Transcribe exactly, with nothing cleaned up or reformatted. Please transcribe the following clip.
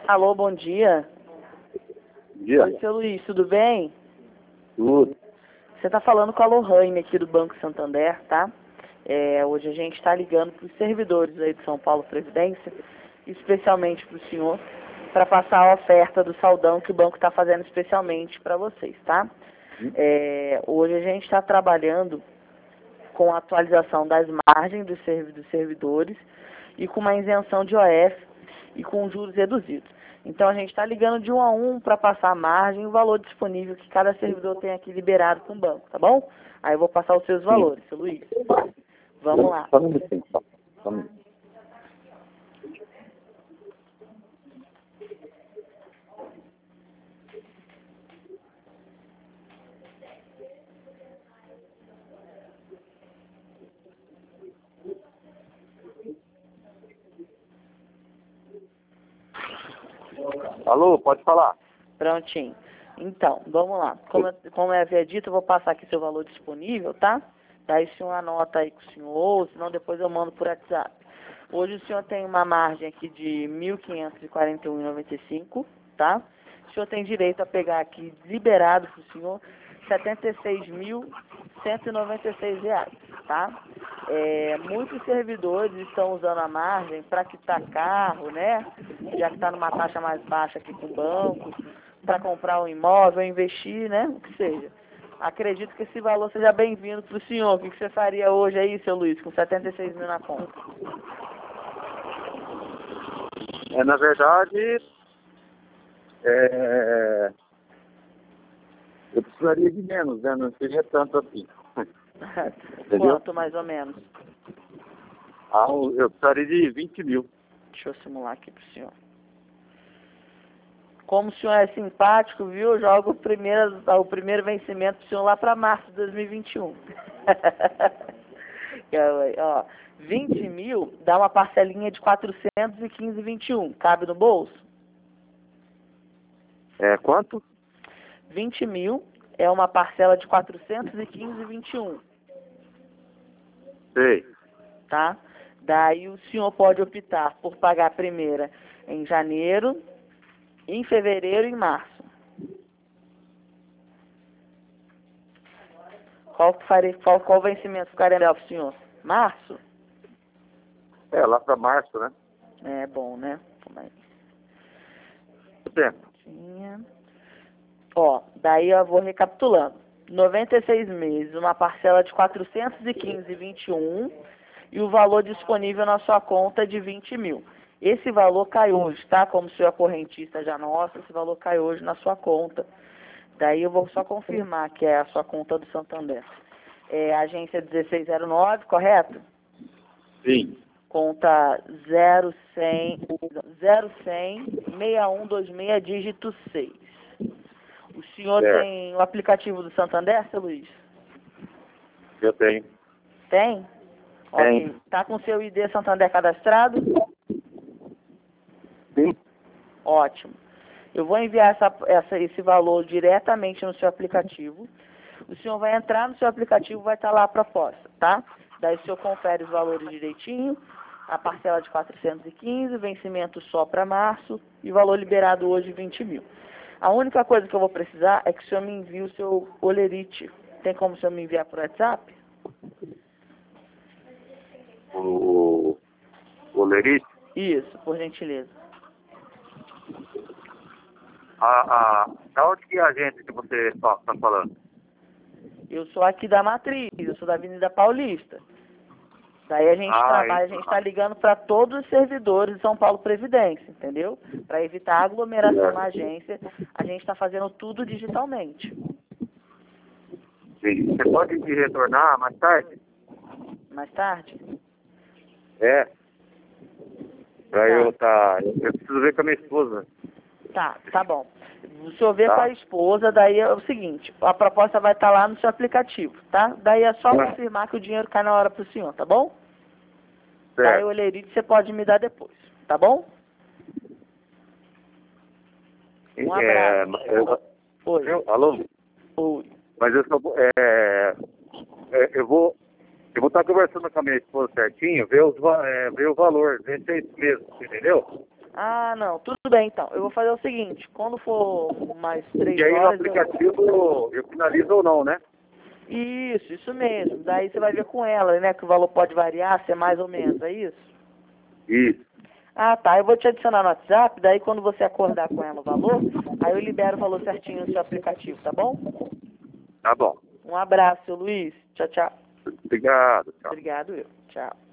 Alô, bom dia. Bom dia. Oi, seu Luiz, tudo bem? Tudo. Você está falando com a Lohane aqui do Banco Santander, tá? É, hoje a gente está ligando para os servidores aí de São Paulo Previdência, especialmente para o senhor, para passar a oferta do saldão que o banco está fazendo especialmente para vocês, tá? É, hoje a gente está trabalhando com a atualização das margens dos, servi dos servidores e com uma isenção de O F e com juros reduzidos. Então a gente está ligando de um a um para passar a margem e o valor disponível que cada servidor tem aqui liberado com o banco, tá bom? Aí eu vou passar os seus valores, seu Luiz. Vamos lá. Só um minutinho, só. Só um minutinho. Alô, pode falar. Prontinho. Então, vamos lá. Como, eu- como eu havia dito, eu vou passar aqui seu valor disponível, tá? Daí o senhor anota aí com o senhor, ou senão depois eu mando por WhatsApp. Hoje o senhor tem uma margem aqui de mil quinhentos e quarenta e um reais e noventa e cinco centavos, tá? O senhor tem direito a pegar aqui, liberado para o senhor, setenta e seis mil cento e noventa e seis reais, tá? É, muitos servidores estão usando a margem para quitar carro, né? Já que está numa taxa mais baixa aqui com o banco, para comprar um imóvel, investir, né? O que seja. Acredito que esse valor seja bem-vindo para o senhor. O que que você faria hoje aí, seu Luiz, com setenta e seis mil na conta? É, na verdade, é, eu precisaria de menos, né? Não seria tanto assim. Entendeu? Quanto, mais ou menos? Ah, eu precisaria de vinte mil. Deixa eu simular aqui pro senhor. Como o senhor é simpático, viu? Eu jogo o primeiro, o primeiro vencimento pro senhor lá para março de dois mil e vinte e um. Ó, vinte mil dá uma parcelinha de quatrocentos e quinze reais e vinte e um. Cabe no bolso? É, quanto? vinte mil é uma parcela de quatrocentos e quinze reais e vinte e um. Sei. Tá? Daí o senhor pode optar por pagar a primeira em janeiro, em fevereiro e em março. Qual, que faria, qual, qual vencimento ficaria melhor para o senhor? Março? É, lá para março, né? É bom, né? Como é? Tempo. Tinha. Ó, daí eu vou recapitulando. noventa e seis meses, uma parcela de quatrocentos e quinze reais e vinte e um e o valor disponível na sua conta é de vinte mil. Esse valor cai hoje, tá? Como o senhor é correntista já nossa, esse valor cai hoje na sua conta. Daí eu vou só confirmar que é a sua conta do Santander. É agência dezesseis zero nove, correto? Sim. Conta zero cem, zero cem, seis um dois seis, dígito seis. O senhor Certo. tem o aplicativo do Santander, seu Luiz? Eu tenho. Tem? Tem. Ok. Tá com seu I D Santander cadastrado? Sim. Ótimo. Eu vou enviar essa, essa, esse valor diretamente no seu aplicativo. O senhor vai entrar no seu aplicativo, vai estar lá a proposta, tá? Daí o senhor confere os valores direitinho, a parcela de quatrocentos e quinze, vencimento só para março e valor liberado hoje vinte mil. A única coisa que eu vou precisar é que o senhor me envie o seu olerite. Tem como o senhor me enviar por WhatsApp? O, o Lerite? Isso, por gentileza. A, a, da onde que é a gente que você está falando? Eu sou aqui da Matriz, eu sou da Avenida Paulista. Daí a gente Ah, trabalha, a isso. gente está ligando para todos os servidores de São Paulo Previdência, entendeu? Para evitar aglomeração na agência, a gente está fazendo tudo digitalmente. Sim. Você pode me retornar mais tarde? Mais tarde? É. Pra Tá. eu tá. Eu preciso ver com a minha esposa. Tá, tá bom. O senhor vê Tá. com a esposa, daí é o seguinte, a proposta vai estar lá no seu aplicativo, tá? Daí é só Tá. confirmar que o dinheiro cai na hora pro senhor, tá bom? Daí Certo. o olerite você pode me dar depois, tá bom? Um É, abraço. eu, Oi. eu, alô? Oi. Mas eu só vou. É, é, eu vou. Eu vou estar conversando com a minha esposa certinho, ver, os, va- é, ver o valor, ver se é isso mesmo, entendeu? Ah, não. Tudo bem, então. Eu vou fazer o seguinte. Quando for mais três E aí no horas... aplicativo eu, eu finalizo ou não, né? Eu... Isso, isso mesmo. Daí você vai ver com ela, né? Que o valor pode variar, se é mais ou menos, é isso? Isso. Ah, tá. Eu vou te adicionar no WhatsApp, daí quando você acordar com ela o valor, aí eu libero o valor certinho no seu aplicativo, tá bom? Tá bom. Um abraço, seu Luiz. Tchau, tchau. Obrigado. Tchau. Obrigado, eu. Tchau.